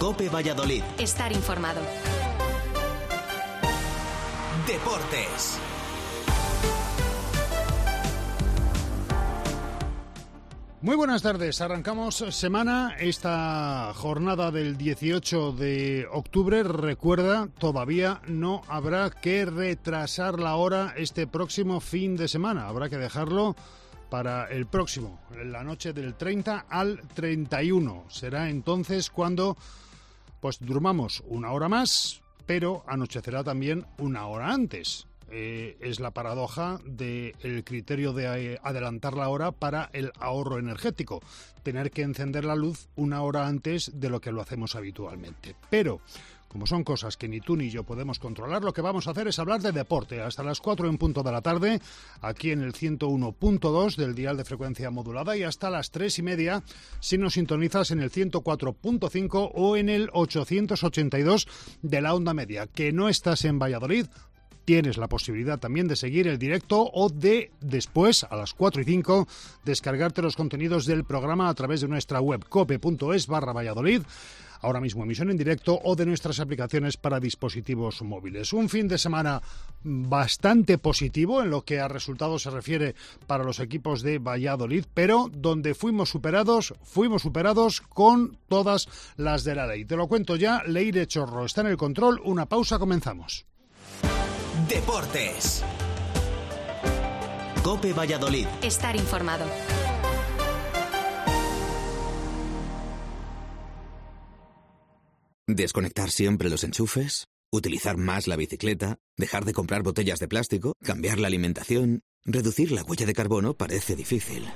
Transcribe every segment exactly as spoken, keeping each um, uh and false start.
COPE Valladolid. Estar informado. Deportes. Muy buenas tardes, arrancamos semana, esta jornada del dieciocho de octubre, recuerda, todavía no habrá que retrasar la hora este próximo fin de semana, habrá que dejarlo para el próximo, la noche del treinta al treinta y uno, será entonces cuando pues durmamos una hora más, pero anochecerá también una hora antes. Eh, es la paradoja del criterio de adelantar la hora para el ahorro energético, tener que encender la luz una hora antes de lo que lo hacemos habitualmente. Pero, como son cosas que ni tú ni yo podemos controlar, lo que vamos a hacer es hablar de deporte hasta las cuatro en punto de la tarde, aquí en el ciento uno punto dos del dial de frecuencia modulada, y hasta las tres y media si nos sintonizas en el ciento cuatro punto cinco o en el ochocientos ochenta y dos de la onda media. Que no estás en Valladolid, tienes la posibilidad también de seguir el directo o de, después, a las cuatro y cinco, descargarte los contenidos del programa a través de nuestra web cope punto es barra Valladolid, ahora mismo emisión en directo, o de nuestras aplicaciones para dispositivos móviles. Un fin de semana bastante positivo en lo que a resultados se refiere para los equipos de Valladolid, pero donde fuimos superados, fuimos superados con todas las de la ley. Te lo cuento ya, Leire Chorro está en el control, una pausa, comenzamos. Deportes. COPE Valladolid. Estar informado. Desconectar siempre los enchufes, utilizar más la bicicleta, dejar de comprar botellas de plástico, cambiar la alimentación, reducir la huella de carbono parece difícil.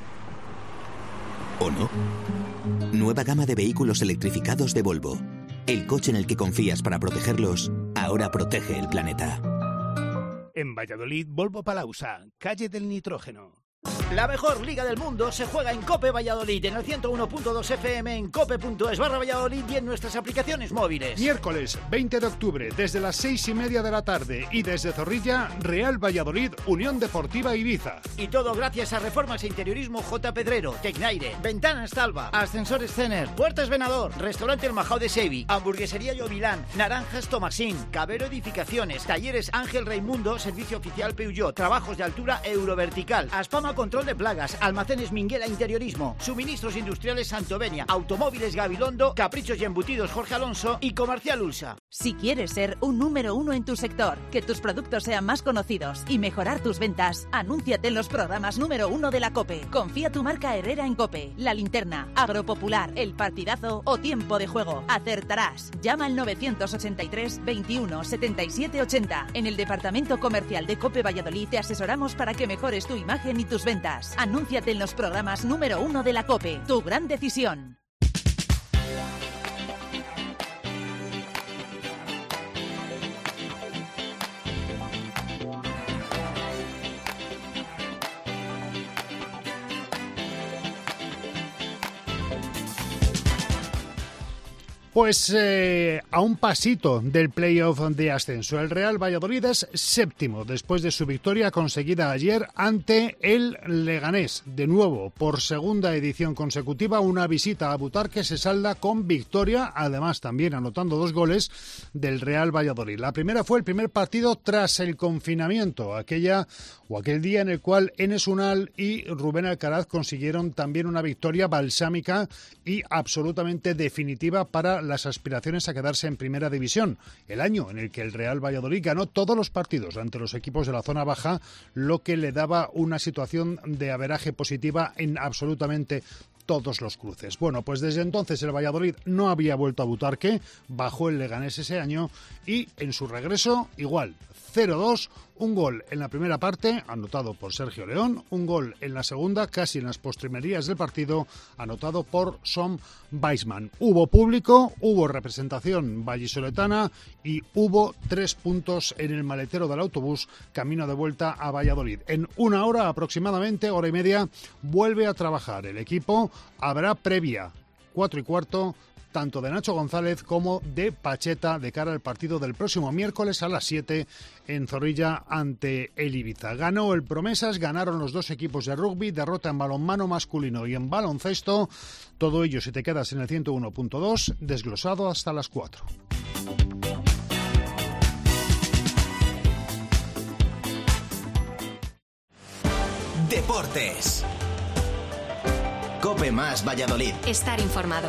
¿O no? Nueva gama de vehículos electrificados de Volvo. El coche en el que confías para protegerlos, ahora protege el planeta. En Valladolid, Volvo Palausa, calle del Nitrógeno. La mejor liga del mundo se juega en COPE Valladolid, en el ciento uno punto dos F M, en cope punto es barra Valladolid y en nuestras aplicaciones móviles. Miércoles veinte de octubre, desde las seis y media de la tarde, y desde Zorrilla, Real Valladolid, Unión Deportiva Ibiza. Y todo gracias a Reformas e Interiorismo J. Pedrero, Tecnaire, Ventanas Talva, Ascensores Cener, Puertas Venador, Restaurante El Majao de Sevi, Hamburguesería Yovilán, Naranjas Tomasín, Cabero Edificaciones, Talleres Ángel Raimundo, Servicio Oficial Peugeot, Trabajos de Altura Eurovertical, Aspama Control de Plagas, Almacenes Minguela Interiorismo, Suministros Industriales Santovenia, Automóviles Gabilondo, Caprichos y Embutidos Jorge Alonso y Comercial Ulsa. Si quieres ser un número uno en tu sector, que tus productos sean más conocidos y mejorar tus ventas, anúnciate en los programas número uno de la COPE. Confía tu marca Herrera en COPE, La Linterna, Agropopular, El Partidazo o Tiempo de Juego. Acertarás. Llama al novecientos ochenta y tres veintiuno setenta y siete ochenta. En el departamento comercial de COPE Valladolid te asesoramos para que mejores tu imagen y tus ventas. Anúnciate en los programas número uno de la COPE. Tu gran decisión. Pues eh, a un pasito del playoff de ascenso, el Real Valladolid es séptimo después de su victoria conseguida ayer ante el Leganés. De nuevo, por segunda edición consecutiva, una visita a Butarque se salda con victoria, además también anotando dos goles del Real Valladolid. La primera fue el primer partido tras el confinamiento, aquella o aquel día en el cual Enes Unal y Rubén Alcaraz consiguieron también una victoria balsámica y absolutamente definitiva para las aspiraciones a quedarse en primera división. El año en el que el Real Valladolid ganó todos los partidos ante los equipos de la zona baja, lo que le daba una situación de averaje positiva en absolutamente todos los cruces. Bueno, pues desde entonces el Valladolid no había vuelto a Butarque, bajó el Leganés ese año y en su regreso igual, cero dos, un gol en la primera parte, anotado por Sergio León, un gol en la segunda, casi en las postrimerías del partido, anotado por Som Weisman. Hubo público, hubo representación vallisoletana y hubo tres puntos en el maletero del autobús camino de vuelta a Valladolid. En una hora aproximadamente, hora y media, vuelve a trabajar el equipo. Habrá previa, cuatro y cuarto, tanto de Nacho González como de Pacheta de cara al partido del próximo miércoles a las siete en Zorrilla ante el Ibiza. Ganó el Promesas, ganaron los dos equipos de rugby, derrota en balonmano masculino y en baloncesto. Todo ello si te quedas en el ciento uno punto dos, desglosado hasta las cuatro. Deportes. COPE más Valladolid. Estar informado.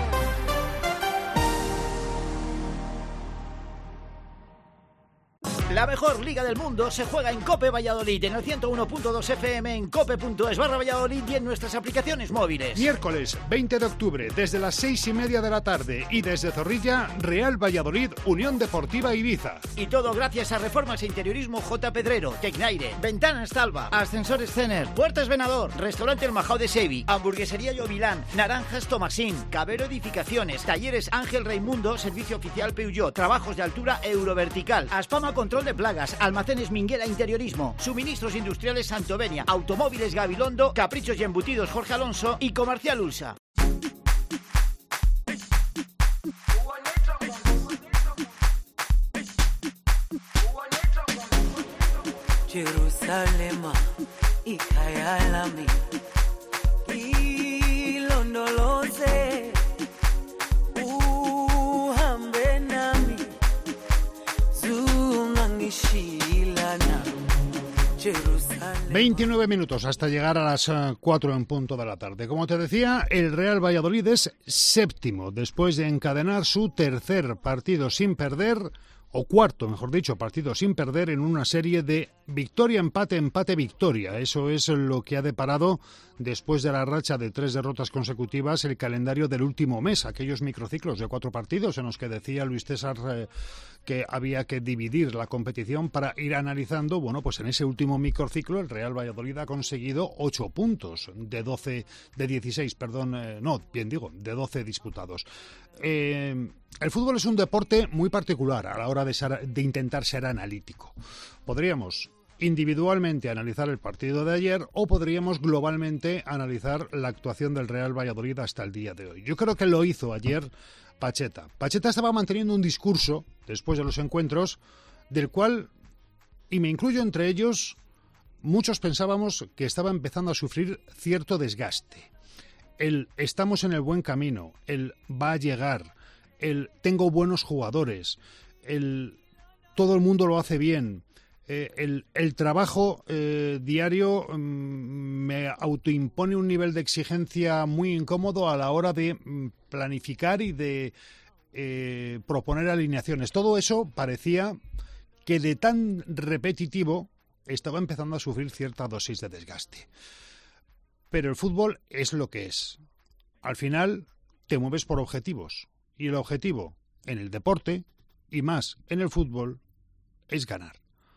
La mejor liga del mundo se juega en COPE Valladolid, en el ciento uno punto dos F M, en cope punto es barra Valladolid y en nuestras aplicaciones móviles. Miércoles veinte de octubre, desde las seis y media de la tarde y desde Zorrilla, Real Valladolid, Unión Deportiva Ibiza. Y todo gracias a Reformas e Interiorismo J. Pedrero, Tecnaire, Ventanas Talva, Ascensores Cener, Puertas Venador, Restaurante El Majao de Sevi, Hamburguesería Llovilán, Naranjas Tomasín, Cabero Edificaciones, Talleres Ángel Raimundo, Servicio Oficial Peugeot, Trabajos de Altura Eurovertical, Aspama Control de Plagas, Almacenes Minguela Interiorismo, Suministros Industriales Santovenia, Automóviles Gabilondo, Caprichos y Embutidos Jorge Alonso y Comercial Ulsa. Jerusalema ikayalami ilondoloze uhambe nami zungangishilana Jerusalema. veintinueve minutos hasta llegar a las cuatro en punto de la tarde. Como te decía, el Real Valladolid es séptimo después de encadenar su tercer partido sin perder, o cuarto, mejor dicho, partido sin perder en una serie de victoria, empate, empate, victoria. Eso es lo que ha deparado, después de la racha de tres derrotas consecutivas, el calendario del último mes, aquellos microciclos de cuatro partidos en los que decía Luis César eh, que había que dividir la competición para ir analizando. Bueno, pues en ese último microciclo el Real Valladolid ha conseguido ocho puntos de doce, de dieciséis, perdón, eh, no, bien digo, de doce disputados. Eh, el fútbol es un deporte muy particular a la hora de, ser, de intentar ser analítico. Podríamos individualmente analizar el partido de ayer o podríamos globalmente analizar la actuación del Real Valladolid hasta el día de hoy. Yo creo que lo hizo ayer Pacheta. Pacheta estaba manteniendo un discurso después de los encuentros del cual, y me incluyo entre ellos, muchos pensábamos que estaba empezando a sufrir cierto desgaste. El estamos en el buen camino, el va a llegar, el tengo buenos jugadores, el todo el mundo lo hace bien, eh, el, el trabajo eh, diario mm, me autoimpone un nivel de exigencia muy incómodo a la hora de mm, planificar y de eh, proponer alineaciones. Todo eso parecía que de tan repetitivo estaba empezando a sufrir cierta dosis de desgaste. Pero el fútbol es lo que es. Al final te mueves por objetivos. Y el objetivo en el deporte, y más en el fútbol, es ganar.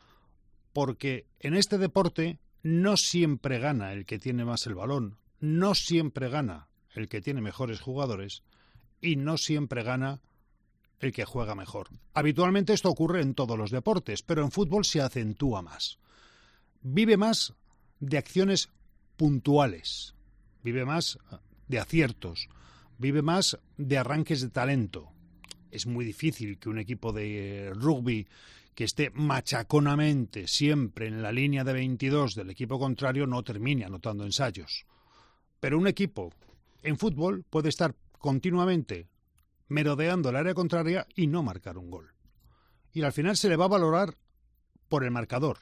Porque en este deporte no siempre gana el que tiene más el balón, no siempre gana el que tiene mejores jugadores y no siempre gana el que juega mejor. Habitualmente esto ocurre en todos los deportes, pero en fútbol se acentúa más. Vive más de acciones puntuales, vive más de aciertos, vive más de arranques de talento. Es muy difícil que un equipo de rugby que esté machaconamente siempre en la línea de veintidós del equipo contrario no termine anotando ensayos. Pero un equipo en fútbol puede estar continuamente merodeando el área contraria y no marcar un gol. Y al final se le va a valorar por el marcador,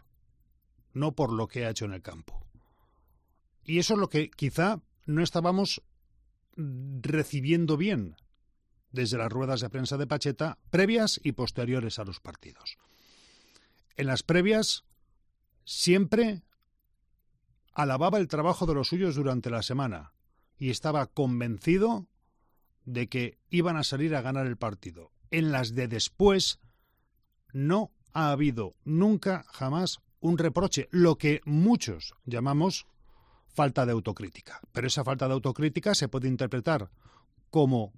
no por lo que ha hecho en el campo. Y eso es lo que quizá no estábamos recibiendo bien desde las ruedas de prensa de Pacheta, previas y posteriores a los partidos. En las previas siempre alababa el trabajo de los suyos durante la semana y estaba convencido de que iban a salir a ganar el partido. En las de después no ha habido nunca, jamás, un reproche, lo que muchos llamamos falta de autocrítica. Pero esa falta de autocrítica se puede interpretar como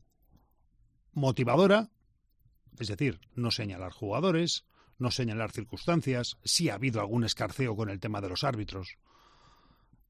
motivadora, es decir, no señalar jugadores, no señalar circunstancias, sí ha habido algún escarceo con el tema de los árbitros,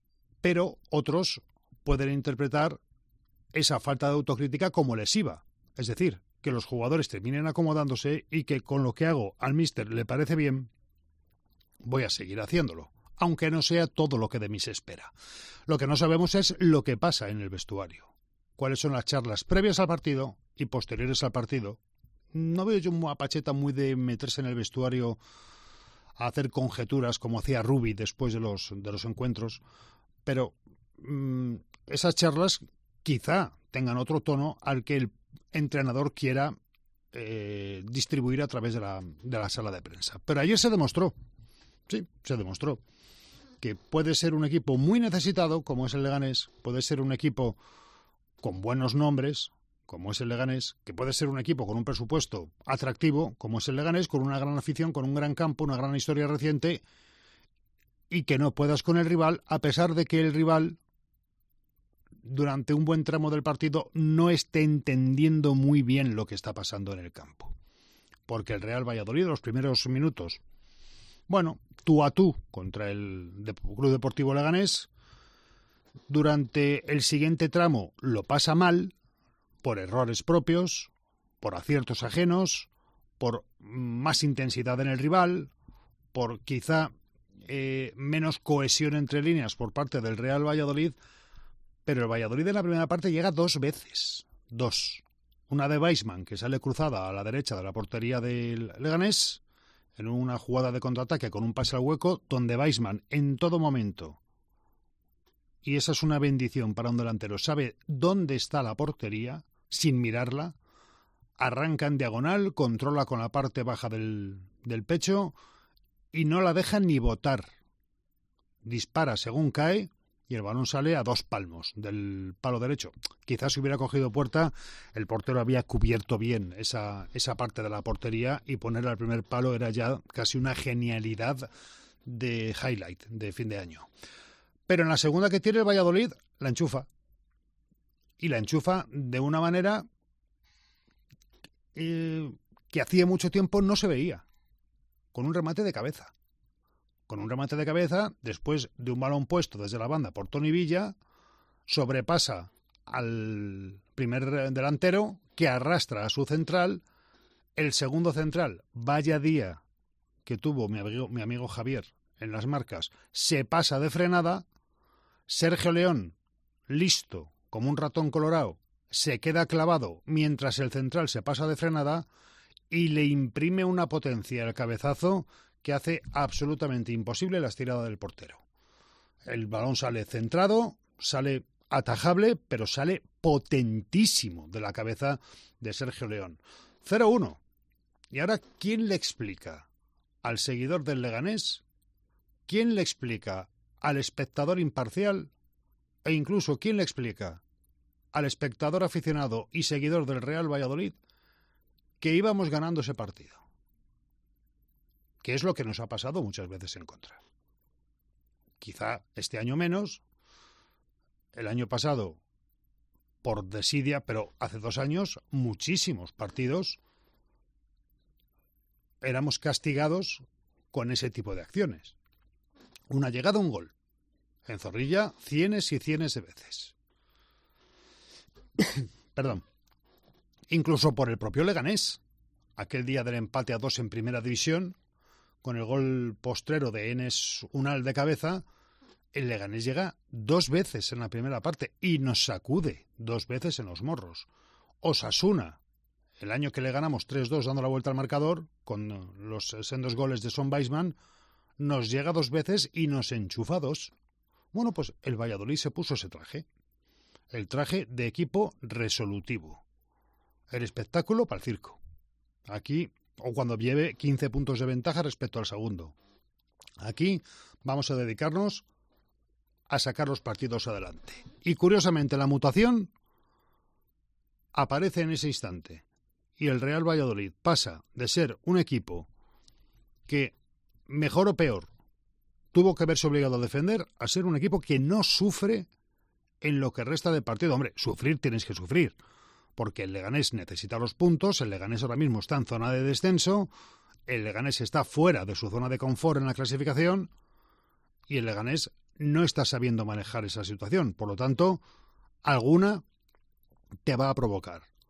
pero otros pueden interpretar esa falta de autocrítica como lesiva, Es decir, que los jugadores terminen acomodándose y que con lo que hago al míster le parece bien, voy a seguir haciéndolo, aunque no sea todo lo que de mí se espera. Lo que no sabemos es lo que pasa en el vestuario. Cuáles son las charlas previas al partido y posteriores al partido. No veo yo a Pacheta muy de meterse en el vestuario a hacer conjeturas como hacía Rubi después de los, de los encuentros, pero mmm, esas charlas quizá tengan otro tono al que el entrenador quiera eh, distribuir a través de la, de la sala de prensa. Pero ayer se demostró, sí, se demostró que puede ser un equipo muy necesitado, como es el Leganés, puede ser un equipo con buenos nombres, como es el Leganés, que puede ser un equipo con un presupuesto atractivo, como es el Leganés, con una gran afición, con un gran campo, una gran historia reciente, y que no puedas con el rival, a pesar de que el rival, durante un buen tramo del partido, no esté entendiendo muy bien lo que está pasando en el campo. Porque el Real Valladolid, los primeros minutos, bueno, tú a tú contra el Club Deportivo Leganés, durante el siguiente tramo lo pasa mal, por errores propios, por aciertos ajenos, por más intensidad en el rival, por quizá eh, menos cohesión entre líneas por parte del Real Valladolid, pero el Valladolid en la primera parte llega dos veces, dos. Una de Weissman, que sale cruzada a la derecha de la portería del Leganés, en una jugada de contraataque con un pase al hueco, donde Weissman en todo momento, y esa es una bendición para un delantero, sabe dónde está la portería, sin mirarla, arranca en diagonal, controla con la parte baja del, del pecho y no la deja ni botar. Dispara según cae y el balón sale a dos palmos del palo derecho. Quizás si hubiera cogido puerta, el portero había cubierto bien esa, esa parte de la portería y poner al primer palo era ya casi una genialidad de highlight de fin de año. Pero en la segunda que tiene el Valladolid, la enchufa. Y la enchufa de una manera eh, que hacía mucho tiempo no se veía. Con un remate de cabeza. Con un remate de cabeza, después de un balón puesto desde la banda por Toni Villa, sobrepasa al primer delantero que arrastra a su central. El segundo central, vaya día que tuvo mi amigo, mi amigo Javier en las marcas, se pasa de frenada. Sergio León, listo, como un ratón colorado, se queda clavado mientras el central se pasa de frenada y le imprime una potencia al cabezazo que hace absolutamente imposible la estirada del portero. El balón sale centrado, sale atajable, pero sale potentísimo de la cabeza de Sergio León. cero uno. Y ahora, ¿quién le explica al seguidor del Leganés? ¿Quién le explica al espectador imparcial? E incluso, ¿quién le explica al espectador aficionado y seguidor del Real Valladolid que íbamos ganando ese partido? Que es lo que nos ha pasado muchas veces en contra. Quizá este año menos, el año pasado por desidia, pero hace dos años muchísimos partidos éramos castigados con ese tipo de acciones. Una llegada, un gol. En Zorrilla, cienes y cienes de veces. Perdón. Incluso por el propio Leganés. Aquel día del empate a dos en primera división, con el gol postrero de Enes Unal de cabeza, el Leganés llega dos veces en la primera parte y nos sacude dos veces en los morros. Osasuna, el año que le ganamos tres dos dando la vuelta al marcador, con los sendos goles de Son Weissman, nos llega dos veces y nos enchufa dos. Bueno, pues el Valladolid se puso ese traje. El traje de equipo resolutivo. El espectáculo para el circo. Aquí, o cuando lleve quince puntos de ventaja respecto al segundo. Aquí vamos a dedicarnos a sacar los partidos adelante. Y curiosamente la mutación aparece en ese instante. Y el Real Valladolid pasa de ser un equipo que, mejor o peor, tuvo que verse obligado a defender, a ser un equipo que no sufre en lo que resta de partido. Hombre, sufrir tienes que sufrir, porque el Leganés necesita los puntos, el Leganés ahora mismo está en zona de descenso, el Leganés está fuera de su zona de confort en la clasificación y el Leganés no está sabiendo manejar esa situación. Por lo tanto, alguna te va a provocar.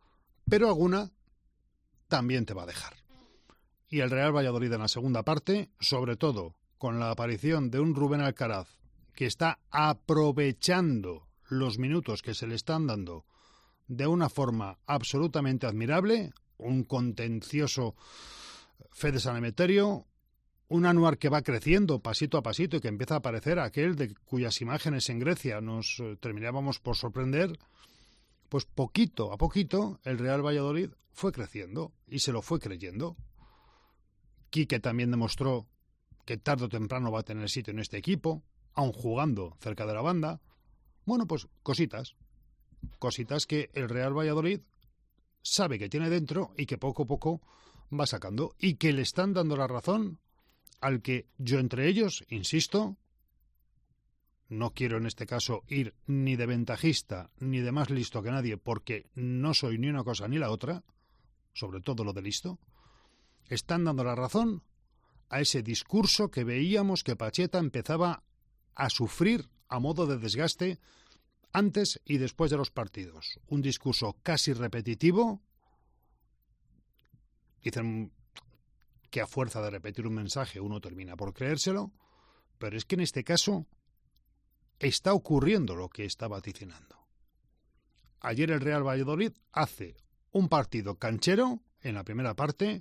pero alguna también te va a dejar. Y el Real Valladolid en la segunda parte, sobre todo con la aparición de un Rubén Alcaraz que está aprovechando los minutos que se le están dando de una forma absolutamente admirable, un contencioso Fede San Emeterio, un Anuar que va creciendo pasito a pasito y que empieza a aparecer aquel de cuyas imágenes en Grecia nos eh, terminábamos por sorprender, pues poquito a poquito el Real Valladolid fue creciendo y se lo fue creyendo. Quique también demostró que tarde o temprano va a tener sitio en este equipo, aun jugando cerca de la banda. Bueno, pues cositas, cositas que el Real Valladolid sabe que tiene dentro y que poco a poco va sacando y que le están dando la razón al que yo entre ellos, insisto, no quiero en este caso ir ni de ventajista ni de más listo que nadie porque no soy ni una cosa ni la otra, sobre todo lo de listo, están dando la razón a ese discurso que veíamos que Pacheta empezaba a sufrir a modo de desgaste antes y después de los partidos. Un discurso casi repetitivo. Dicen que a fuerza de repetir un mensaje uno termina por creérselo, pero es que en este caso está ocurriendo lo que está vaticinando. Ayer el Real Valladolid hace un partido canchero en la primera parte,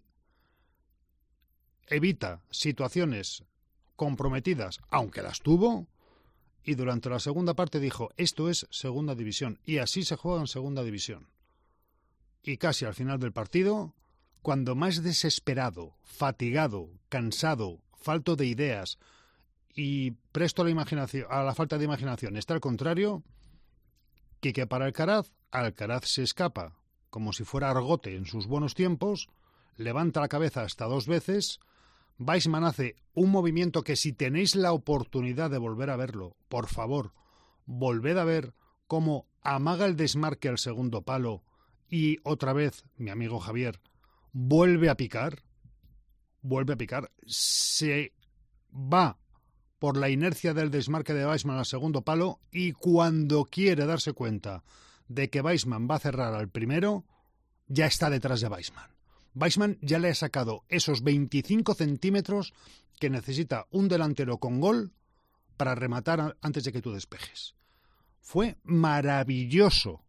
evita situaciones comprometidas, aunque las tuvo, y durante la segunda parte dijo, esto es segunda división, y así se juega en segunda división. Y casi al final del partido, cuando más desesperado, fatigado, cansado, falto de ideas y presto a la imaginación, a la falta de imaginación está al contrario, que que para Alcaraz, Alcaraz se escapa como si fuera Argote en sus buenos tiempos, levanta la cabeza hasta dos veces, Weissman hace un movimiento que si tenéis la oportunidad de volver a verlo, por favor, volved a ver cómo amaga el desmarque al segundo palo y otra vez, mi amigo Javier, vuelve a picar, vuelve a picar, se va por la inercia del desmarque de Weissman al segundo palo y cuando quiere darse cuenta de que Weissman va a cerrar al primero, ya está detrás de Weissman. Weissman ya le ha sacado esos veinticinco centímetros que necesita un delantero con gol para rematar antes de que tú despejes. Fue maravilloso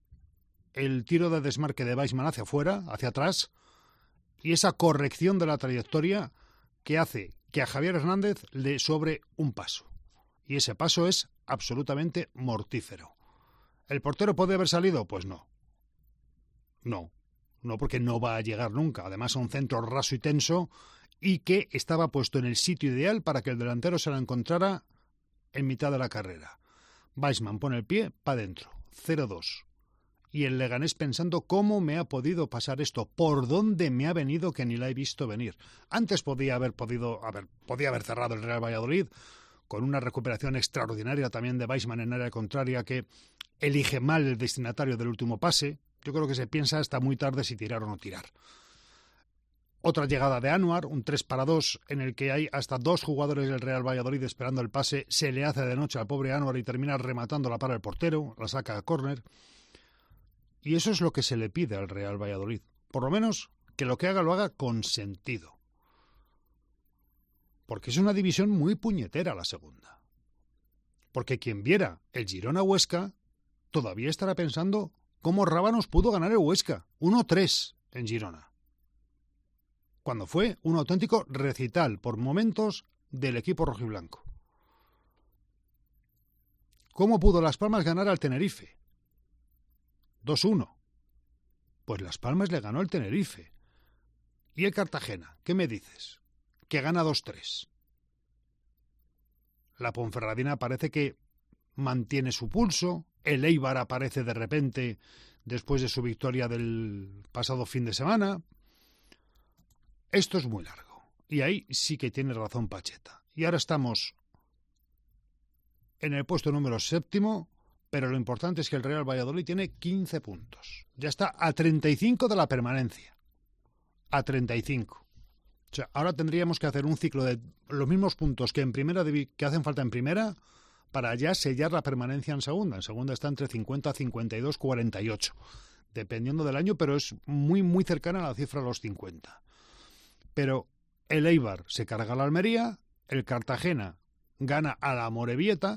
el tiro de desmarque de Weissman hacia afuera, hacia atrás, y esa corrección de la trayectoria que hace que a Javier Hernández le sobre un paso. Y ese paso es absolutamente mortífero. ¿El portero puede haber salido? Pues no. No. No, porque no va a llegar nunca. Además, a un centro raso y tenso y que estaba puesto en el sitio ideal para que el delantero se la encontrara en mitad de la carrera. Weissman pone el pie para adentro. cero dos. Y el Leganés pensando cómo me ha podido pasar esto, por dónde me ha venido que ni la he visto venir. Antes podía haber podido, haber, podía haber cerrado el Real Valladolid con una recuperación extraordinaria también de Weissman en área contraria que elige mal el destinatario del último pase. Yo creo que se piensa hasta muy tarde si tirar o no tirar. Otra llegada de Anuar, un tres para dos, en el que hay hasta dos jugadores del Real Valladolid esperando el pase. Se le hace de noche al pobre Anuar y termina rematándola para el portero, la saca a córner. Y eso es lo que se le pide al Real Valladolid. Por lo menos que lo que haga lo haga con sentido. Porque es una división muy puñetera la segunda. Porque quien viera el Girona-Huesca todavía estará pensando cómo Rábanos pudo ganar el Huesca. uno tres en Girona. Cuando fue un auténtico recital por momentos del equipo rojiblanco. ¿Cómo pudo Las Palmas ganar al Tenerife? dos uno. Pues Las Palmas le ganó al Tenerife. ¿Y el Cartagena? ¿Qué me dices? Que gana dos tres. La Ponferradina parece que mantiene su pulso. El Eibar aparece de repente después de su victoria del pasado fin de semana. Esto es muy largo. Y ahí sí que tiene razón Pacheta. Y ahora estamos en el puesto número séptimo, pero lo importante es que el Real Valladolid tiene quince puntos. Ya está a treinta y cinco de la permanencia. A treinta y cinco. O sea, ahora tendríamos que hacer un ciclo de los mismos puntos que en primera que hacen falta en primera para ya sellar la permanencia en segunda. En segunda está entre cincuenta, cincuenta y dos, cuarenta y ocho. dependiendo del año, pero es muy, muy cercana a la cifra de los cincuenta. Pero el Eibar se carga a la Almería, el Cartagena gana a la Amorebieta,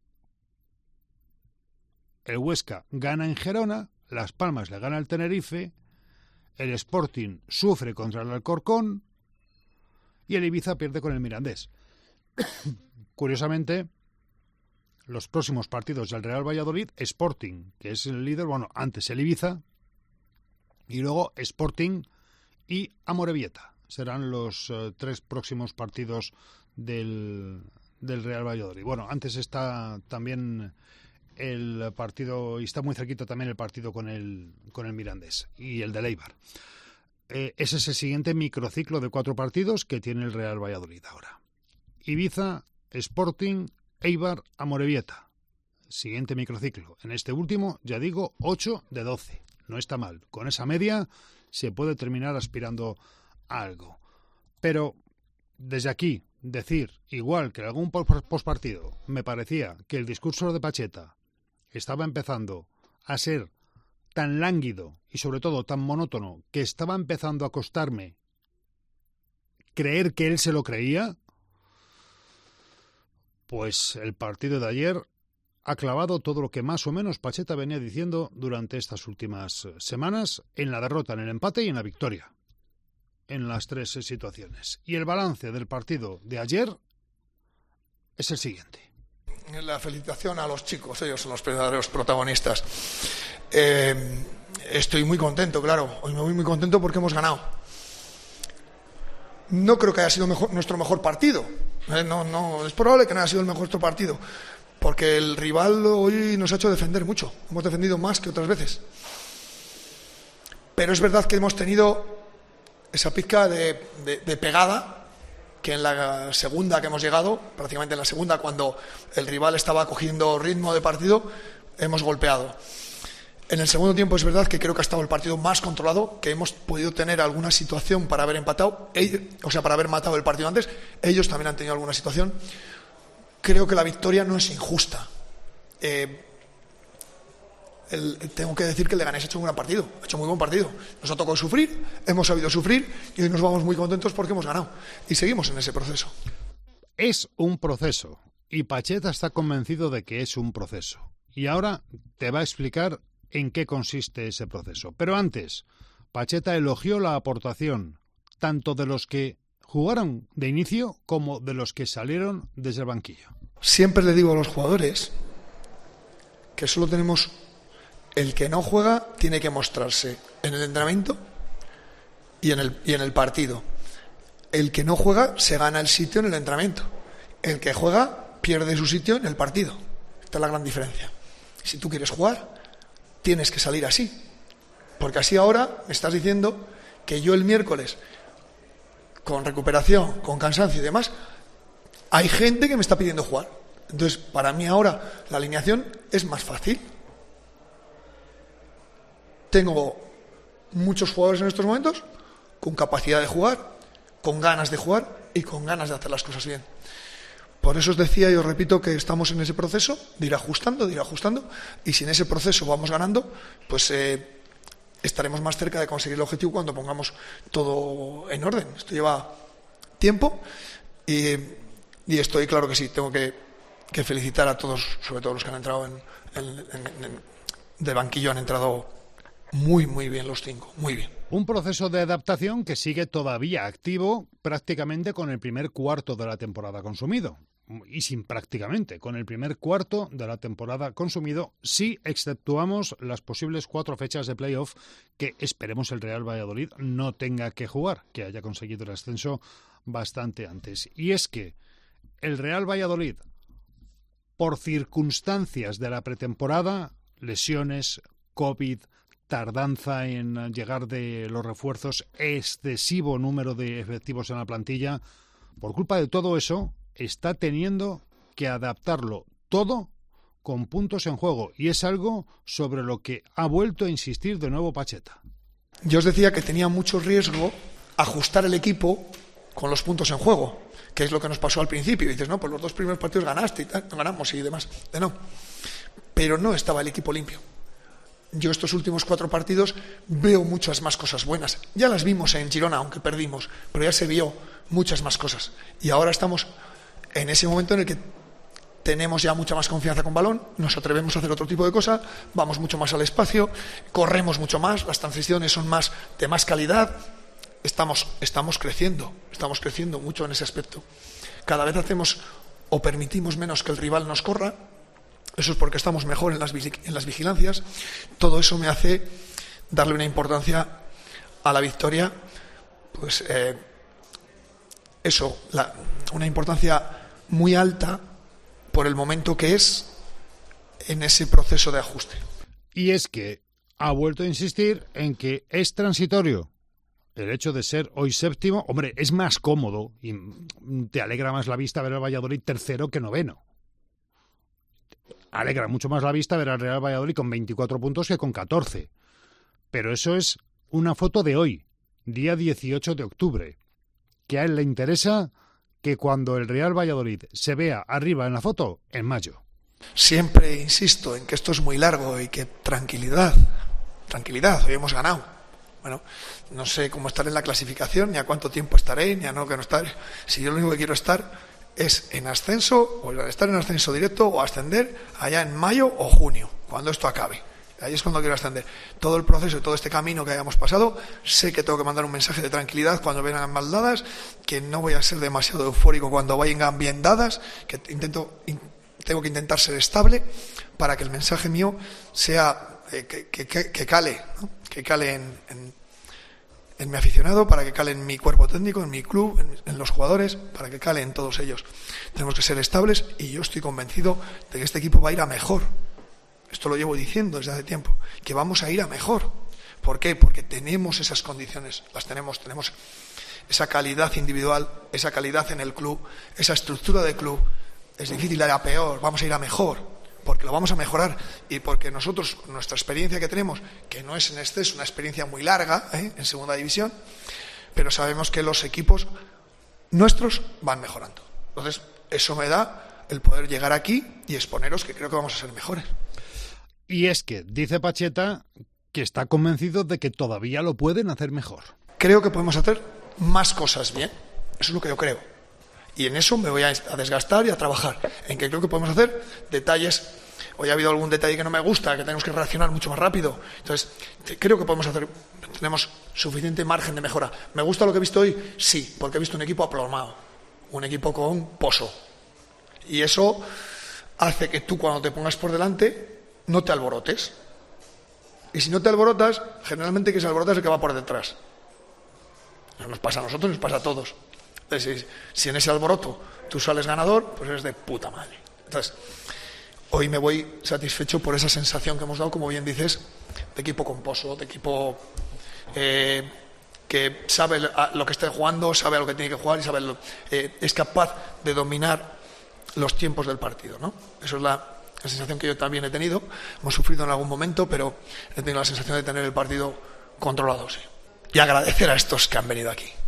el Huesca gana en Gerona, Las Palmas le gana al Tenerife, el Sporting sufre contra el Alcorcón y el Ibiza pierde con el Mirandés. Curiosamente, los próximos partidos del Real Valladolid, Sporting, que es el líder, bueno, antes el Ibiza, y luego Sporting y Amorebieta. Serán los uh, tres próximos partidos del, del Real Valladolid. Bueno, antes está también el partido, y está muy cerquita también el partido con el, con el Mirandés y el del Eibar. Eh, ese es el siguiente microciclo de cuatro partidos que tiene el Real Valladolid ahora. Ibiza, Sporting, Eibar, Amorebieta. Siguiente microciclo. En este último, ya digo, ocho de doce. No está mal. Con esa media se puede terminar aspirando a algo. Pero desde aquí, decir, igual que en algún postpartido, me parecía que el discurso de Pacheta estaba empezando a ser tan lánguido y sobre todo tan monótono que estaba empezando a costarme creer que él se lo creía, pues el partido de ayer ha clavado todo lo que más o menos Pacheta venía diciendo durante estas últimas semanas en la derrota, en el empate y en la victoria, en las tres situaciones. Y el balance del partido de ayer es el siguiente. La felicitación a los chicos, ellos son los verdaderos protagonistas. Eh, estoy muy contento, claro, hoy me voy muy contento porque hemos ganado. No creo que haya sido mejor, nuestro mejor partido, eh, no, no, es probable que no haya sido el mejor nuestro partido, porque el rival hoy nos ha hecho defender mucho, hemos defendido más que otras veces. Pero es verdad que hemos tenido esa pizca de, de, de pegada, que en la segunda que hemos llegado, prácticamente en la segunda, cuando el rival estaba cogiendo ritmo de partido, hemos golpeado. En el segundo tiempo es verdad que creo que ha estado el partido más controlado, que hemos podido tener alguna situación para haber empatado, o sea, para haber matado el partido antes. Ellos también han tenido alguna situación. Creo que la victoria no es injusta. Eh, el, tengo que decir que el Leganés ha hecho un gran partido, ha hecho muy buen partido. Nos ha tocado sufrir, hemos sabido sufrir y hoy nos vamos muy contentos porque hemos ganado. Y seguimos en ese proceso. Es un proceso y Pacheta está convencido de que es un proceso. Y ahora te va a explicar en qué consiste ese proceso. Pero antes, Pacheta elogió la aportación tanto de los que jugaron de inicio como de los que salieron desde el banquillo. Siempre le digo a los jugadores que solo tenemos... El que no juega tiene que mostrarse en el entrenamiento y en el, y en el partido. El que no juega se gana el sitio en el entrenamiento. El que juega pierde su sitio en el partido. Esta es la gran diferencia. Si tú quieres jugar, tienes que salir así. Porque así ahora me estás diciendo que yo el miércoles, con recuperación, con cansancio y demás, hay gente que me está pidiendo jugar. Entonces, para mí ahora la alineación es más fácil. Tengo muchos jugadores en estos momentos con capacidad de jugar, con ganas de jugar y con ganas de hacer las cosas bien. Por eso os decía y os repito que estamos en ese proceso de ir ajustando, de ir ajustando, y si en ese proceso vamos ganando, pues eh, estaremos más cerca de conseguir el objetivo cuando pongamos todo en orden. Esto lleva tiempo y, y estoy claro que sí, tengo que, que felicitar a todos, sobre todo los que han entrado en, en, en, en de banquillo, han entrado muy, muy bien los cinco, muy bien. Un proceso de adaptación que sigue todavía activo prácticamente con el primer cuarto de la temporada consumido. Y sin prácticamente, con el primer cuarto de la temporada consumido, si exceptuamos las posibles cuatro fechas de playoff que esperemos el Real Valladolid no tenga que jugar, que haya conseguido el ascenso bastante antes. Y es que el Real Valladolid, por circunstancias de la pretemporada, lesiones, COVID, tardanza en llegar de los refuerzos, excesivo número de efectivos en la plantilla, por culpa de todo eso, está teniendo que adaptarlo todo con puntos en juego. Y es algo sobre lo que ha vuelto a insistir de nuevo Pacheta. Yo os decía que tenía mucho riesgo ajustar el equipo con los puntos en juego, que es lo que nos pasó al principio. Y dices, no, pues los dos primeros partidos ganaste y tal, ganamos y demás. De no. Pero no estaba el equipo limpio. yo estos últimos cuatro partidos veo muchas más cosas buenas. Ya las vimos en Girona, aunque perdimos, pero ya se vio muchas más cosas. Y ahora estamos en ese momento en el que tenemos ya mucha más confianza con balón, nos atrevemos a hacer otro tipo de cosa, vamos mucho más al espacio, corremos mucho más, las transiciones son más de más calidad. Estamos, estamos creciendo, estamos creciendo mucho en ese aspecto. Cada vez hacemos o permitimos menos que el rival nos corra. Eso es porque estamos mejor en las, en las vigilancias. Todo eso me hace darle una importancia a la victoria, pues eh, eso, la, una importancia muy alta por el momento que es en ese proceso de ajuste. Y es que ha vuelto a insistir en que es transitorio el hecho de ser hoy séptimo. Hombre, es más cómodo y te alegra más la vista ver al Valladolid tercero que noveno. Alegra mucho más la vista ver al Real Valladolid con veinticuatro puntos que con catorce. Pero eso es una foto de hoy, día dieciocho de octubre. Que a él le interesa que cuando el Real Valladolid se vea arriba en la foto, en mayo. Siempre insisto en que esto es muy largo y que tranquilidad, tranquilidad, hoy hemos ganado. Bueno, no sé cómo estaré en la clasificación, ni a cuánto tiempo estaré, ni a no que no estaré. Si yo lo único que quiero estar es en ascenso, o estar en ascenso directo, o ascender allá en mayo o junio, cuando esto acabe. Ahí es cuando quiero ascender. Todo el proceso y todo este camino que hayamos pasado, sé que tengo que mandar un mensaje de tranquilidad cuando vengan mal dadas, que no voy a ser demasiado eufórico cuando vayan bien dadas, que intento, in, tengo que intentar ser estable para que el mensaje mío sea eh, que, que, que, que cale, ¿no? que cale en, en, en mi aficionado, para que cale en mi cuerpo técnico, en mi club, en, en los jugadores, para que cale en todos ellos. Tenemos que ser estables y yo estoy convencido de que este equipo va a ir a mejor. Esto lo llevo diciendo desde hace tiempo, que vamos a ir a mejor. ¿Por qué? Porque tenemos esas condiciones, las tenemos, tenemos esa calidad individual, esa calidad en el club, esa estructura de club. Es difícil ir a peor, vamos a ir a mejor, porque lo vamos a mejorar y porque nosotros, nuestra experiencia que tenemos, que no es en exceso, una experiencia muy larga, ¿eh? en segunda división, pero sabemos que los equipos nuestros van mejorando. Entonces, eso me da el poder llegar aquí y exponeros que creo que vamos a ser mejores. Y es que dice Pacheta que está convencido de que todavía lo pueden hacer mejor. Creo que podemos hacer más cosas bien. Eso es lo que yo creo. Y en eso me voy a desgastar y a trabajar. En que creo que podemos hacer detalles. Hoy ha habido algún detalle que no me gusta, que tenemos que reaccionar mucho más rápido. Entonces, creo que podemos hacer. Tenemos suficiente margen de mejora. ¿Me gusta lo que he visto hoy? Sí, porque he visto un equipo aplomado. Un equipo con pozo. Y eso hace que tú, cuando te pongas por delante, no te alborotes. Y si no te alborotas, generalmente que se alborota es el que va por detrás. Eso nos pasa a nosotros, nos pasa a todos. Entonces, si en ese alboroto tú sales ganador, pues eres de puta madre. Entonces, hoy me voy satisfecho por esa sensación que hemos dado, como bien dices, de equipo composo, de equipo eh, que sabe lo que está jugando, sabe a lo que tiene que jugar y sabe lo, eh, es capaz de dominar los tiempos del partido, ¿no? Eso es la La sensación que yo también he tenido. Hemos sufrido en algún momento, pero he tenido la sensación de tener el partido controlado, sí. Y agradecer a estos que han venido aquí.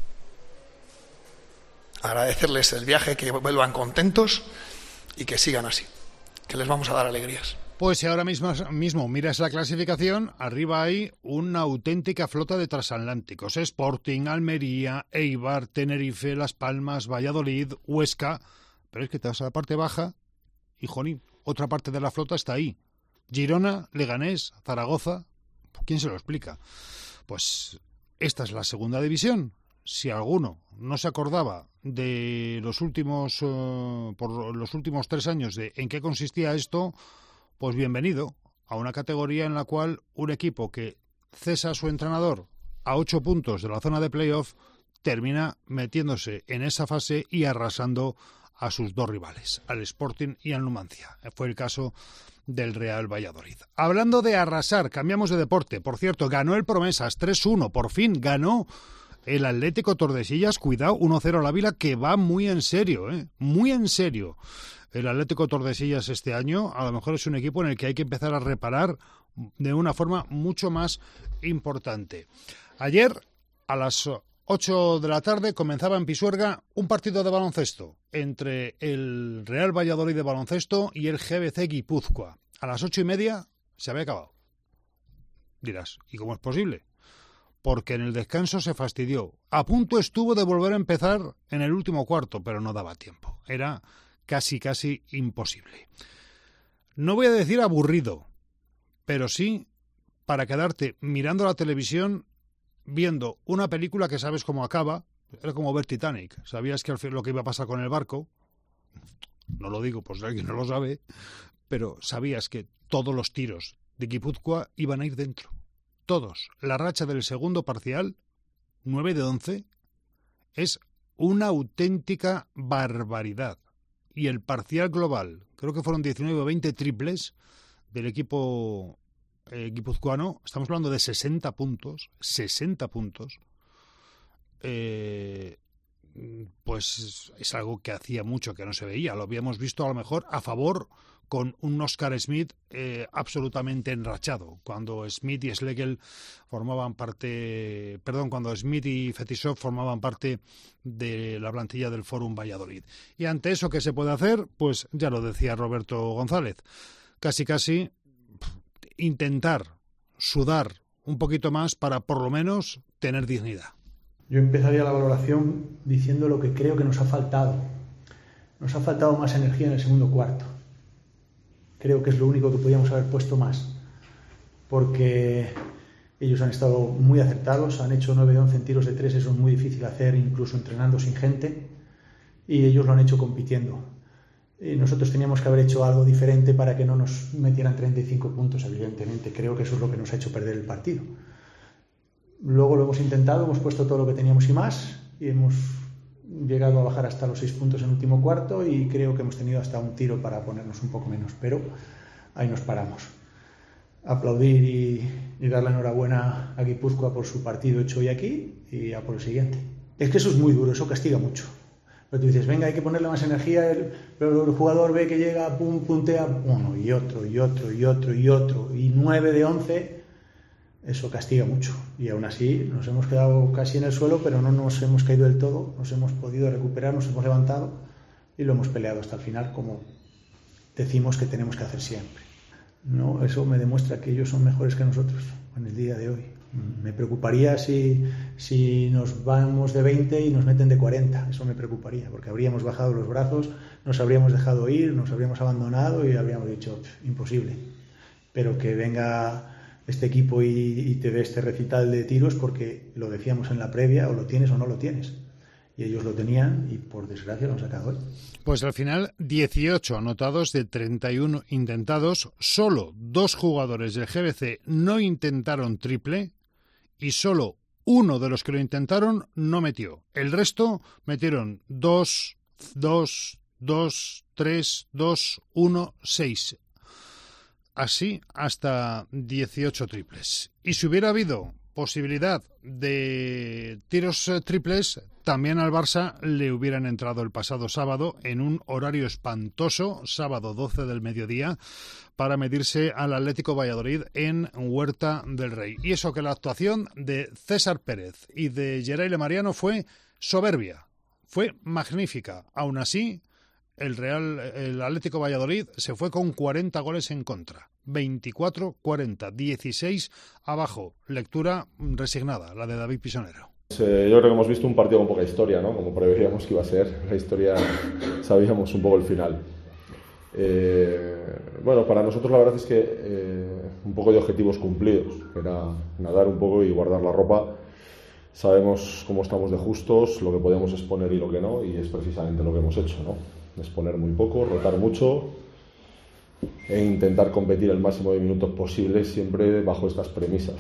Agradecerles el viaje, que vuelvan contentos y que sigan así. Que les vamos a dar alegrías. Pues si ahora mismo, mismo miras la clasificación, arriba hay una auténtica flota de transatlánticos. Sporting, Almería, Eibar, Tenerife, Las Palmas, Valladolid, Huesca. Pero es que te vas a la parte baja y, jolín, otra parte de la flota está ahí. Girona, Leganés, Zaragoza. ¿Quién se lo explica? Pues esta es la segunda división. Si alguno no se acordaba de los últimos uh, por los últimos tres años de en qué consistía esto, pues bienvenido a una categoría en la cual un equipo que cesa a su entrenador a ocho puntos de la zona de playoff termina metiéndose en esa fase y arrasando a sus dos rivales, al Sporting y al Numancia. Fue el caso del Real Valladolid. Hablando de arrasar, cambiamos de deporte. Por cierto, ganó el Promesas tres uno, por fin ganó el Atlético Tordesillas. Cuidado, uno cero al Ávila, que va muy en serio, ¿eh? Muy en serio. El Atlético Tordesillas este año a lo mejor es un equipo en el que hay que empezar a reparar de una forma mucho más importante. Ayer, a las ocho de la tarde, comenzaba en Pisuerga un partido de baloncesto entre el Real Valladolid de baloncesto y el G B C Guipúzcoa. A las ocho y media se había acabado. Dirás, ¿y cómo es posible? Porque en el descanso se fastidió. A punto estuvo de volver a empezar en el último cuarto, pero no daba tiempo. Era casi, casi imposible. No voy a decir aburrido, pero sí para quedarte mirando la televisión, viendo una película que sabes cómo acaba. Era como ver Titanic. Sabías que al fin lo que iba a pasar con el barco. No lo digo por si alguien no lo sabe, pero sabías que todos los tiros de Guipúzcoa iban a ir dentro. Todos. La racha del segundo parcial, nueve de once, es una auténtica barbaridad. Y el parcial global, creo que fueron diecinueve o veinte triples del equipo eh, guipuzcoano. Estamos hablando de sesenta puntos. sesenta puntos. Eh, pues es algo que hacía mucho que no se veía. Lo habíamos visto a lo mejor a favor con un Oscar Smith eh, absolutamente enrachado, cuando Smith y Schlegel formaban parte, perdón, cuando Smith y Fetisov formaban parte de la plantilla del Fórum Valladolid. Y ante eso, ¿qué se puede hacer? Pues ya lo decía Roberto González, casi casi intentar sudar un poquito más para por lo menos tener dignidad. Yo empezaría la valoración diciendo lo que creo que nos ha faltado. Nos ha faltado más energía en el segundo cuarto. Creo que es lo único que podíamos haber puesto más, porque ellos han estado muy acertados, han hecho nueve de once en tiros de tres, eso es muy difícil hacer incluso entrenando sin gente, y ellos lo han hecho compitiendo. Y nosotros teníamos que haber hecho algo diferente para que no nos metieran treinta y cinco puntos, evidentemente. Creo que eso es lo que nos ha hecho perder el partido. Luego lo hemos intentado, hemos puesto todo lo que teníamos y más, y hemos llegado a bajar hasta los seis puntos en el último cuarto, y creo que hemos tenido hasta un tiro para ponernos un poco menos, pero ahí nos paramos. Aplaudir y, y dar la enhorabuena a Guipúzcoa por su partido hecho hoy aquí, y a por el siguiente. Es que eso es muy duro, eso castiga mucho. Pero tú dices, venga, hay que ponerle más energía, el, pero el jugador ve que llega, pum, puntea, uno y otro y otro y otro y otro, y nueve de once, eso castiga mucho. Y aún así nos hemos quedado casi en el suelo, pero no nos hemos caído del todo, nos hemos podido recuperar, nos hemos levantado y lo hemos peleado hasta el final, como decimos que tenemos que hacer siempre. No, eso me demuestra que ellos son mejores que nosotros en el día de hoy. Me preocuparía si, si nos vamos de veinte y nos meten de cuarenta, eso me preocuparía, porque habríamos bajado los brazos, nos habríamos dejado ir, nos habríamos abandonado y habríamos dicho, imposible. Pero que venga este equipo y, y te dé este recital de tiros, porque lo decíamos en la previa, o lo tienes o no lo tienes. Y ellos lo tenían y por desgracia lo han sacado hoy. Pues al final dieciocho anotados de treinta y uno intentados, solo dos jugadores del G B C no intentaron triple y solo uno de los que lo intentaron no metió. El resto metieron dos, dos, dos, tres, dos, uno, seis. Así hasta dieciocho triples. Y si hubiera habido posibilidad de tiros triples, también al Barça le hubieran entrado el pasado sábado en un horario espantoso, sábado doce del mediodía, para medirse al Atlético Valladolid en Huerta del Rey. Y eso que la actuación de César Pérez y de Yerayle Mariano fue soberbia, fue magnífica. Aún así, el Real, el Atlético Valladolid se fue con cuarenta goles en contra. veinticuatro cuarenta, dieciséis abajo. Lectura resignada, la de David Pisonero. Eh, yo creo que hemos visto un partido con poca historia, ¿no? Como preveíamos que iba a ser. La historia, sabíamos un poco el final. Eh, bueno, para nosotros la verdad es que eh, un poco de objetivos cumplidos. Era nadar un poco y guardar la ropa. Sabemos cómo estamos de justos, lo que podemos exponer y lo que no, y es precisamente lo que hemos hecho, ¿no? Exponer muy poco, rotar mucho e intentar competir el máximo de minutos posibles siempre bajo estas premisas.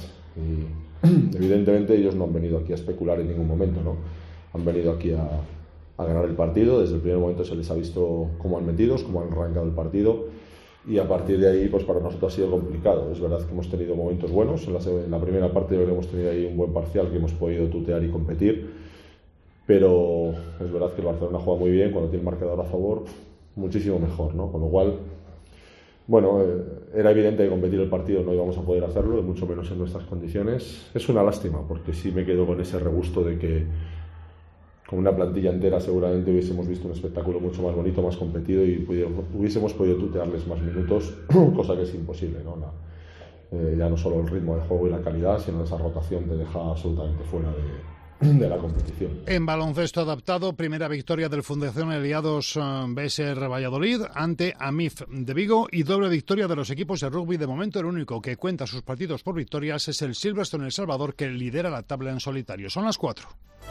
Y evidentemente ellos no han venido aquí a especular en ningún momento, ¿no? Han venido aquí a, a ganar el partido. Desde el primer momento se les ha visto cómo han metido, cómo han arrancado el partido, y a partir de ahí pues para nosotros ha sido complicado. Es verdad que hemos tenido momentos buenos en la, en la primera parte, yo creo que hemos tenido ahí un buen parcial que hemos podido tutear y competir, pero es verdad que el Barcelona juega muy bien cuando tiene el marcador a favor, muchísimo mejor, ¿no? Con lo cual, bueno, eh, era evidente que competir el partido no íbamos a poder hacerlo, y mucho menos en nuestras condiciones. Es una lástima, porque sí me quedo con ese regusto de que con una plantilla entera seguramente hubiésemos visto un espectáculo mucho más bonito, más competido, y pudiéramos, hubiésemos podido tutearles más minutos, cosa que es imposible, ¿no? La, eh, ya no solo el ritmo de juego y la calidad, sino esa rotación te deja absolutamente fuera de, de la competición. En baloncesto adaptado, primera victoria del Fundación Aliados B S R Valladolid ante Amif de Vigo y doble victoria de los equipos de rugby. De momento el único que cuenta sus partidos por victorias es el Silverstone El Salvador, que lidera la tabla en solitario. Son las cuatro.